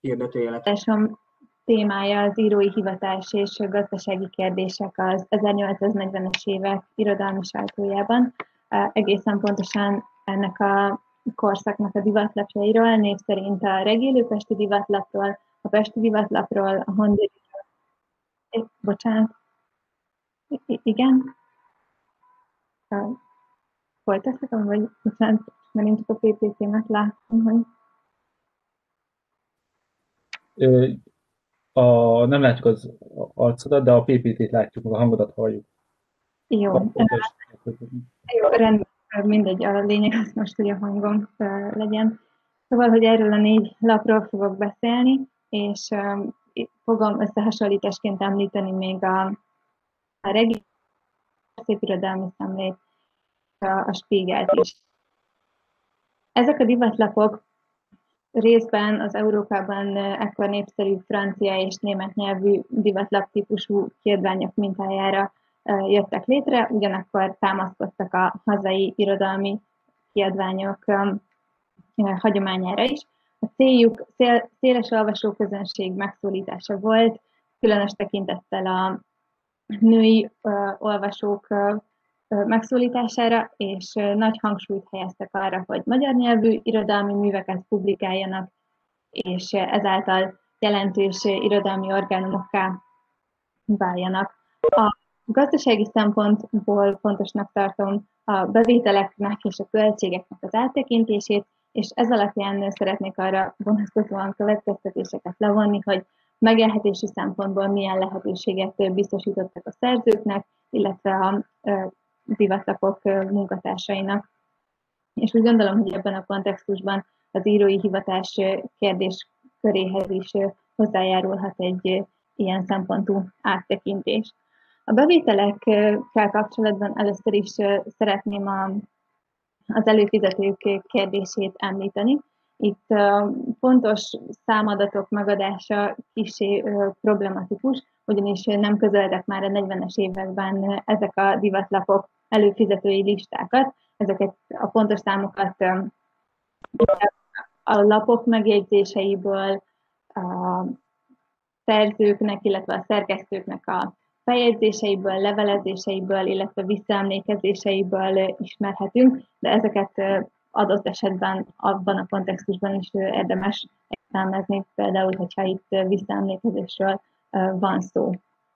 hirdetőjelet. Tásom témája az írói hivatás és gazdasági kérdések az 1840-es évek irodalmi sajtójában. Egészen pontosan ennek a korszaknak a divatlapjairól, név szerint a Regélő-Pesti Divatlapról, a Pesti Divatlapról, a Honvédről. Bocsánat. Igen? Folytathatom, vagy bocsánat, mert én csak a PPT-met láttam, hogy... Nem látjuk az arcodat, de a PPT-t látjuk, meg a hangodat halljuk. Jó, jó, rendben, mindegy, a lényeg az most, hogy a hangom legyen. Szóval, hogy erről a 4 lapról fogok beszélni, és fogom összehasonlításként említeni még a Regény, a Szépirodalmi Szemlét, a Spiegelt is. Ezek a divatlapok részben az Európában ekkor népszerű francia és német nyelvű divatlap típusú kiadványok mintájára jöttek létre, ugyanakkor támaszkodtak a hazai irodalmi kiadványok hagyományára is. A céljuk széles olvasóközönség megszólítása volt, különös tekintettel a női olvasók megszólítására, és nagy hangsúlyt helyeztek arra, hogy magyar nyelvű irodalmi műveket publikáljanak, és ezáltal jelentős irodalmi orgánumokká váljanak. A gazdasági szempontból fontosnak tartom a bevételeknek és a költségeknek az áttekintését, és ez alapján szeretnék arra vonatkozóan következtetéseket levonni, hogy megélhetési szempontból milyen lehetőséget biztosítottak a szerzőknek, illetve a divatlapok munkatársainak. És úgy gondolom, hogy ebben a kontextusban az írói hivatás kérdésköréhez is hozzájárulhat egy ilyen szempontú áttekintés. A bevételekkel kapcsolatban először is szeretném az előfizetők kérdését említeni. Itt fontos számadatok megadása kissé problematikus, ugyanis nem közöltek már a 40-es években ezek a divatlapok előfizetői listákat. Ezeket a pontos számokat a lapok megjegyzéseiből, a szerzőknek, illetve a szerkesztőknek a feljegyzéseiből, levelezéseiből, illetve visszaemlékezéseiből ismerhetünk, de ezeket adott esetben abban a kontextusban is érdemes értelmezni, például, hogyha itt visszaemlékezésről van szó.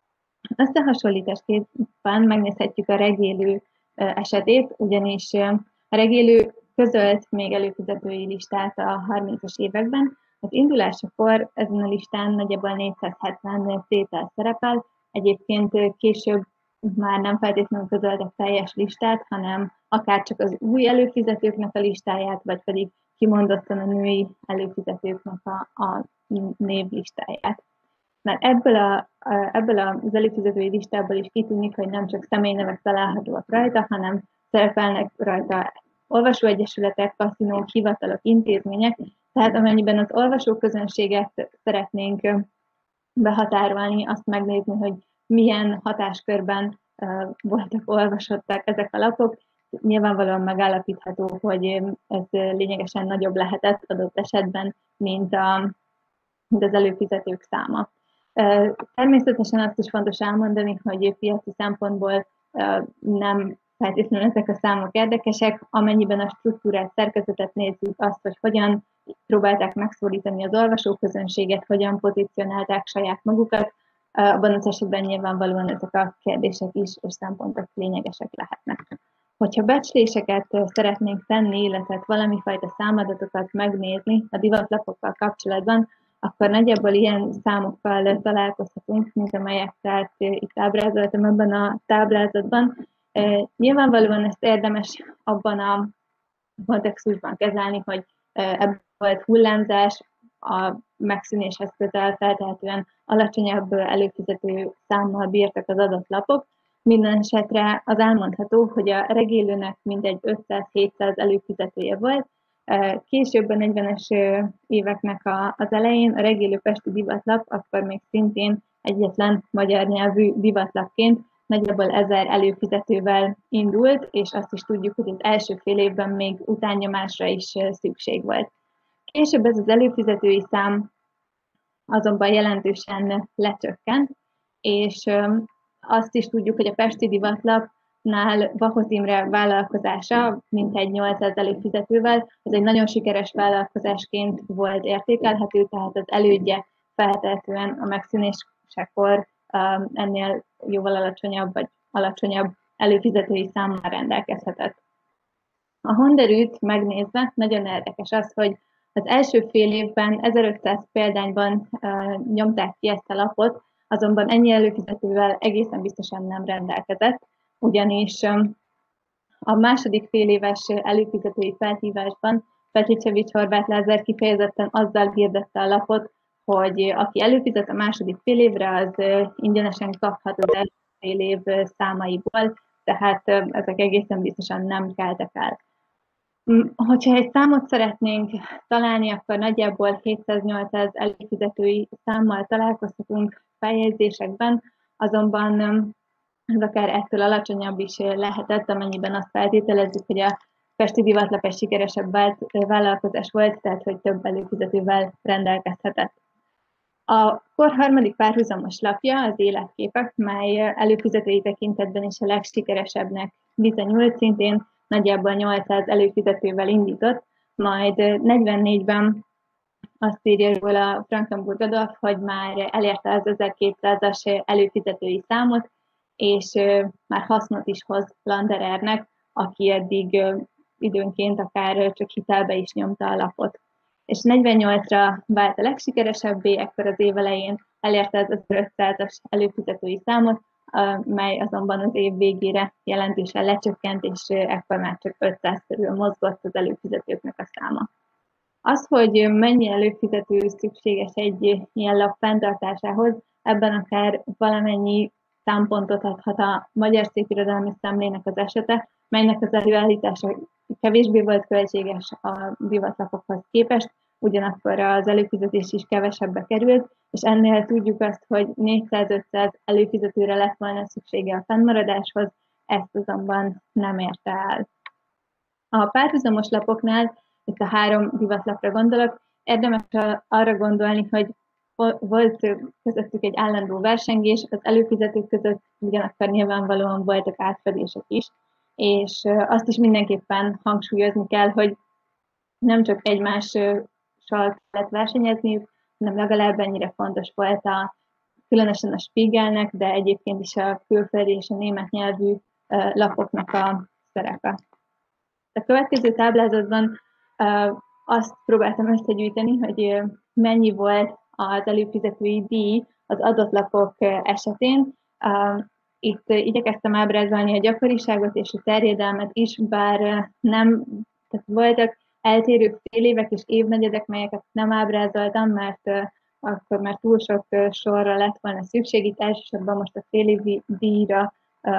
Összehasonlításképpen megnézhetjük a Regélő esetét, ugyanis a Regélő közölt még előfizetői listát a 30-as években. Az indulásakor ezen a listán nagyjából 470 tétel szerepel, egyébként később már nem feltétlenül közöltek teljes listát, hanem akár csak az új előfizetőknek a listáját, vagy pedig kimondottan a női előfizetőknek a névlistáját. Mert ebből az előfizetői listából is kitűnik, hogy nem csak személynevek találhatóak rajta, hanem szerepelnek rajta olvasóegyesületek, kaszinók, hivatalok, intézmények, tehát amennyiben az olvasóközönséget szeretnénk behatárolni, azt megnézni, hogy milyen hatáskörben voltak olvasottak ezek a lapok, nyilvánvalóan megállapítható, hogy ez lényegesen nagyobb lehetett adott esetben, mint az előfizetők száma. Természetesen azt is fontos elmondani, hogy piaci szempontból nem feltétlenül ezek a számok érdekesek, amennyiben a struktúrát, szerkezetet nézzük, azt, hogy hogyan próbálták megszólítani az olvasóközönséget, hogyan pozícionálták saját magukat, abban az esetben nyilvánvalóan ezek a kérdések is és szempontok lényegesek lehetnek. Hogyha becsléseket szeretnénk tenni, illetve valami fajta számadatokat megnézni a divatlapokkal kapcsolatban, akkor nagyjából ilyen számokkal találkozhatunk, mint amelyekkel itt ábrázoltam ebben a táblázatban. Nyilvánvalóan ezt érdemes abban a kontextusban kezelni, hogy ebből volt hullámzás, a megszűnéshez közel feltehetően alacsonyabb előfizető számmal bírtak az adott lapok. Minden esetre az elmondható, hogy a Regélőnek mindegy 500-700 előfizetője volt. Később a 40-es éveknek az elején a Regélő-Pesti Divatlap akkor még szintén egyetlen magyar nyelvű divatlapként nagyjából 1000 előfizetővel indult, és azt is tudjuk, hogy az első fél évben még utánnyomásra is szükség volt. Később ez az előfizetői szám azonban jelentősen lecsökkent, és azt is tudjuk, hogy a Pesti Divatlapnál Vahot Imre vállalkozása mintegy 800 előfizetővel, az egy nagyon sikeres vállalkozásként volt értékelhető, tehát az elődje feltehetően a megszűnésekor ennél jóval alacsonyabb vagy alacsonyabb előfizetői számmal rendelkezhetett. A Honderűt megnézve nagyon érdekes az, hogy az első fél évben 1500 példányban nyomták ki ezt a lapot, azonban ennyi előfizetővel egészen biztosan nem rendelkezett, ugyanis a második fél éves előfizetői felhívásban Petricevics Horváth Lázár kifejezetten azzal hirdette a lapot, hogy aki előfizet a második fél évre, az ingyenesen kaphat az első fél év számaiból, tehát ezek egészen biztosan nem keltek el. Hogyha egy számot szeretnénk találni, akkor nagyjából 700-800 előfizetői számmal találkozhatunk feljegyzésekben, azonban ez akár ettől alacsonyabb is lehetett, amennyiben azt feltételezzük, hogy a Pesti Divatlap egy sikeresebb vállalkozás volt, tehát hogy több előfizetővel rendelkezhetett. A kor harmadik párhuzamos lapja az Életképek, mely előfizetői tekintetben is a legsikeresebbnek bizonyult, szintén nagyjából 800 előfizetővel indított, majd 44-ben azt írja róla Frankenburg Adolf, hogy már elérte az 1200-as előfizetői számot, és már hasznot is hoz Landerernek, aki eddig időnként akár csak hitelbe is nyomta a lapot. És 48-ra vált a legsikeresebbé, ekkor az év elején elérte az 1500-as előfizetői számot, mely azonban az év végére jelentősen lecsökkent, és ekkor már csak 500 körül mozgott az előfizetőknek a száma. Az, hogy mennyi előfizető szükséges egy ilyen lap fenntartásához, ebben akár valamennyi számpontot adhat a Magyar Szépirodalmi Szemlének az esete, melynek az előállítása kevésbé volt költséges a divatlapokhoz képest, ugyanakkor az előfizetés is kevesebbe került, és ennél tudjuk azt, hogy 400-500 előfizetőre lett volna szüksége a fennmaradáshoz, ezt azonban nem érte el. A párhuzamos lapoknál, itt a 3 divatlapra gondolok, érdemes arra gondolni, hogy volt közöttük egy állandó versengés, az előfizetők között ugyanakkor nyilvánvalóan voltak átfedések is, és azt is mindenképpen hangsúlyozni kell, hogy nem csak egymással kellett versenyezniük, hanem legalább ennyire fontos volt különösen a Spiegelnek, de egyébként is a külföldi és a német nyelvű lapoknak a szerepe. A következő táblázatban azt próbáltam összegyűjteni, hogy mennyi volt az előfizetői díj az adott lapok esetén. Itt igyekeztem ábrázolni a gyakoriságot és a terjedelmet is, bár nem, tehát voltak eltérő félévek és évnegyedek, melyeket nem ábrázoltam, mert akkor már túl sok sorra lett volna szükség. Itt elsősorban most a félévi díjra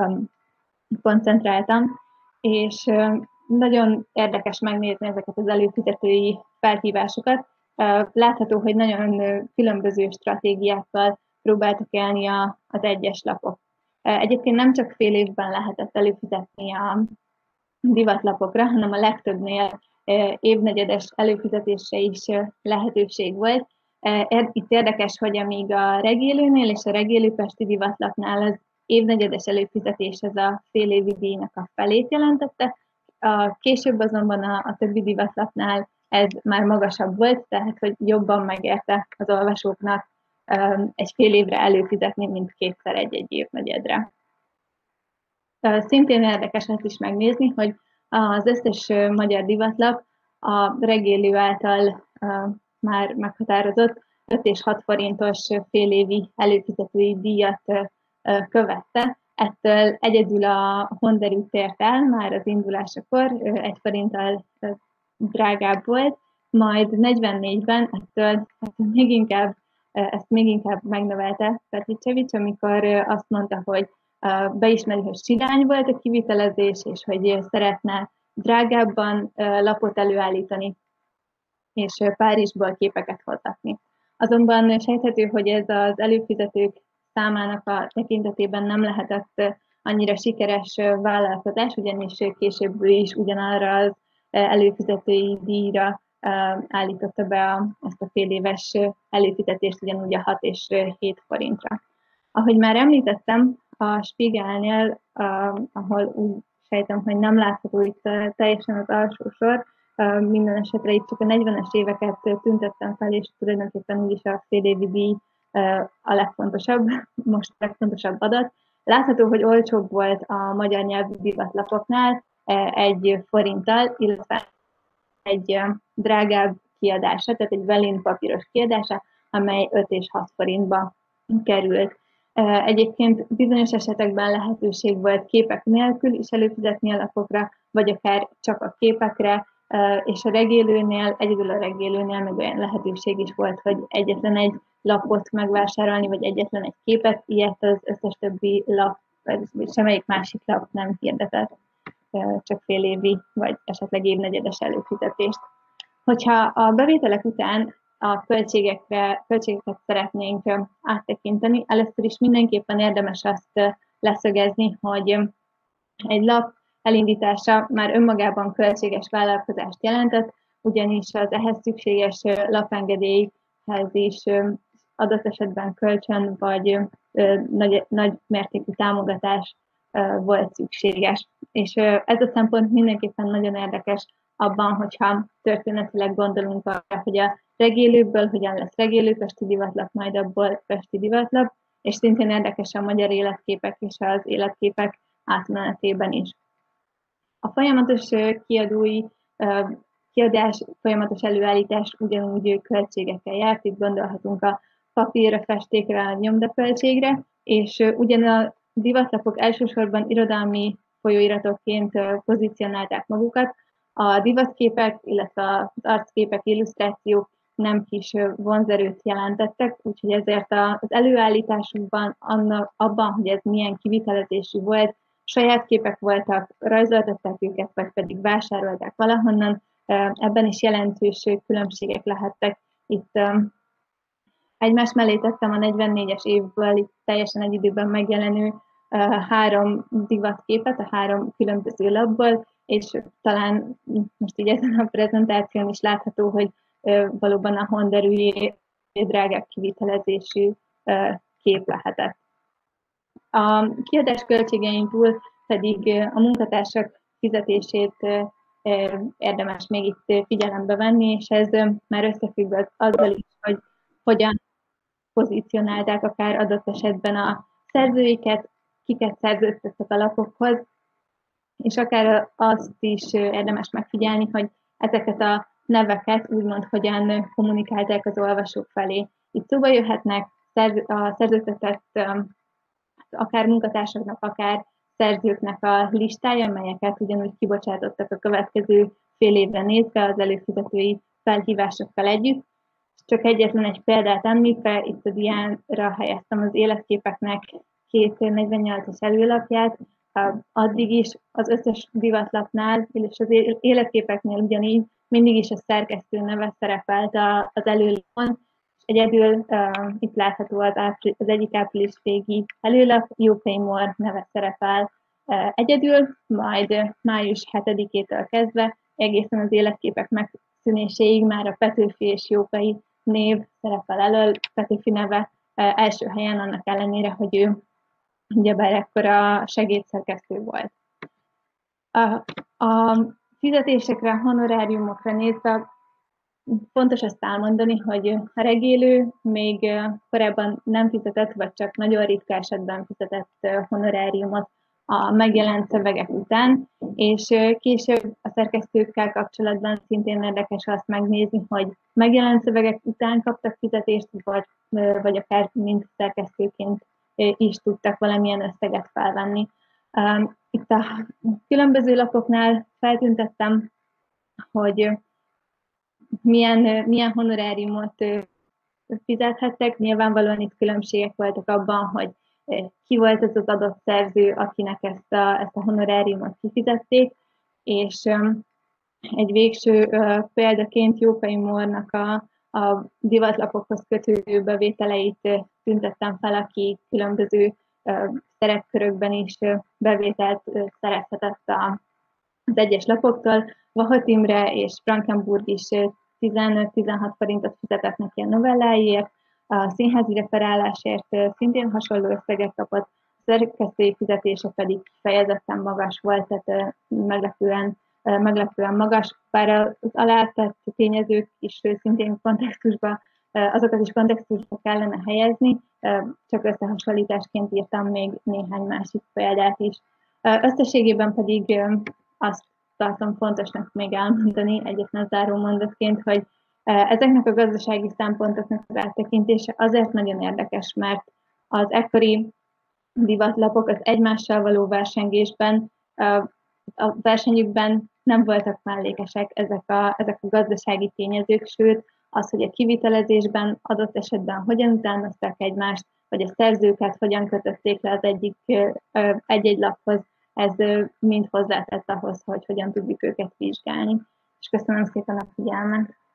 koncentráltam, és nagyon érdekes megnézni ezeket az előfizetői felhívásokat. Látható, hogy nagyon különböző stratégiákkal próbáltak élni az egyes lapok. Egyébként nem csak fél évben lehetett előfizetni a divatlapokra, hanem a legtöbbnél évnegyedes előfizetésre is lehetőség volt. Itt érdekes, hogy amíg a Regélőnél és a Regélő Pesti Divatlapnál az évnegyedes előfizetés ez a fél évi díjnak a felét jelentette, később azonban a többi divatlapnál ez már magasabb volt, tehát hogy jobban megérte az olvasóknak egy fél évre előfizetni, mint kétszer egy-egy évnegyedre. Szintén érdekes ezt is megnézni, hogy az összes magyar divatlap a Regélő által már meghatározott 5 és 6 forintos félévi előfizetői díjat követte. Ettől egyedül a Honderű tért el már az indulásakor, 1 forinttal drágább volt, majd 44-ben ezt még inkább megnövelte Petricevics, amikor azt mondta, hogy beismeri, hogy sirány volt a kivitelezés, és hogy szeretne drágábban lapot előállítani, és Párizsból képeket hozatni. Azonban sejthető, hogy ez az előfizetők számának a tekintetében nem lehetett annyira sikeres vállalkozás, ugyanis később is ugyanarra az előfizetői díjra állította be ezt a fél éves előfizetést ugyanúgy a 6 és 7 forintra. Ahogy már említettem, a Spiegelnél, ahol úgy sejtem, hogy nem látható itt teljesen az alsó sor, minden esetre itt csak a 40-es éveket tüntettem fel, és tulajdonképpen úgyis a félévi díj a legfontosabb, most a legfontosabb adat. Látható, hogy olcsóbb volt a magyar nyelvű divatlapoknál 1 forinttal, illetve egy drágább kiadása, tehát egy velin papíros kiadása, amely 5 és 6 forintba került. Egyébként bizonyos esetekben lehetőség volt képek nélkül is előfizetni a lapokra, vagy akár csak a képekre, és a regélőnél, egyedül a regélőnél meg olyan lehetőség is volt, hogy egyetlen egy lapot megvásárolni, vagy egyetlen egy képet, ilyet az összes többi lap, vagy semmelyik másik lap nem hirdetett, csak fél évi, vagy esetleg évnegyedes előfizetést. Hogyha a bevételek után a költségeket szeretnénk áttekinteni, először is mindenképpen érdemes azt leszögezni, hogy egy lap elindítása már önmagában költséges vállalkozást jelentett, ugyanis az ehhez szükséges lapengedélyhez is adott esetben kölcsön vagy nagy mértékű támogatás volt szükséges. És ez a szempont mindenképpen nagyon érdekes abban, hogyha történetileg gondolunk arra, hogy a regélőből hogyan lesz regélő pesti divatlap, majd abból pesti divatlap, és szintén érdekes a magyar életképek és az életképek átmenetében is. A folyamatos kiadás, folyamatos előállítás ugyanúgy költségekkel járt, itt gondolhatunk a papírra, festékre, a nyomdaköltségre, és ugyan a divatlapok elsősorban irodalmi folyóiratokként pozícionálták magukat, a divatképek, illetve az arcképek, illusztrációk nem kis vonzerőt jelentettek, úgyhogy ezért az előállításukban, abban, hogy ez milyen kivitelezésű volt, saját képek voltak, rajzoltatták őket, vagy pedig vásárolták valahonnan, ebben is jelentős különbségek lehettek. Itt egymás mellé tettem a 44-es évből itt teljesen egy időben megjelenő 3 divatképet, a 3 különböző lapból, és talán most így ezen a prezentáción is látható, hogy valóban a honderűjé drágább kivitelezésű kép lehetett. A kiadás költségein túl pedig a munkatársak fizetését érdemes még itt figyelembe venni, és ez már összefügg azzal is, hogy hogyan pozícionálták akár adott esetben a szerzőiket, kiket szerződtettek a lapokhoz, és akár azt is érdemes megfigyelni, hogy ezeket a neveket úgymond hogyan kommunikálták az olvasók felé. Itt szóba jöhetnek a szerződtetett akár munkatársaknak, akár szerzőknek a listája, melyeket ugyanúgy kibocsátottak a következő fél évre nézve az előfizetői felhívásokkal együtt. Csak egyetlen egy példát említve, itt a diánra helyeztem az életképeknek 248-as előlapját, addig is az összes divatlapnál, és az életképeknél ugyanígy mindig is a szerkesztő neve szerepelt az előlapon, és egyedül itt látható az egyik április végi előlap, Jókai Mór neve szerepel egyedül, majd május 7-től kezdve egészen az életképek megszűnéséig már a Petőfi és Jókai név szerepel elől, Petőfi neve első helyen, annak ellenére, hogy ő ugyebár ekkora segédszerkesztő volt. A fizetésekre, honoráriumokra nézve fontos azt elmondani, hogy a regélő még korábban nem fizetett, vagy csak nagyon ritka esetben fizetett honoráriumot a megjelent szövegek után, és később a szerkesztőkkel kapcsolatban szintén érdekes azt megnézni, hogy megjelent szövegek után kaptak fizetést, vagy akár mint szerkesztőként is tudtak valamilyen összeget felvenni. Itt a különböző lapoknál feltüntettem, hogy milyen honoráriumot fizethettek. Nyilvánvalóan itt különbségek voltak abban, hogy ki volt az az adott szerző, akinek ezt a honoráriumot kifizették, és egy végső példaként Jókai Mórnak a divatlapokhoz kötődő bevételeit tüntettem fel, aki különböző szerepkörökben is bevételt szerezhetett az egyes lapoktól. Vahot Imre és Frankenburg is 15-16 forintot fizetett neki a novelláiért, a színházi referálásért szintén hasonló összeget kapott, a szerkesztői fizetése pedig kifejezetten magas volt, tehát meglepően magas, bár az alátett tényezők is szintén kontextusba, azokat is kontextusba kellene helyezni, csak összehasonlításként írtam még néhány másik példát is. Összességében pedig azt tartom fontosnak még elmondani egyetlen záró mondatként, hogy ezeknek a gazdasági szempontoknak az áttekintése azért nagyon érdekes, mert az ekkori divatlapok az egymással való versengésben, a versenyükben nem voltak mellékesek ezek a gazdasági tényezők, sőt, az, hogy a kivitelezésben adott esetben hogyan utánozták egymást, vagy a szerzőket hogyan kötötték le az egy-egy laphoz, ez mind hozzátett ahhoz, hogy hogyan tudjuk őket vizsgálni. És köszönöm szépen a figyelmet!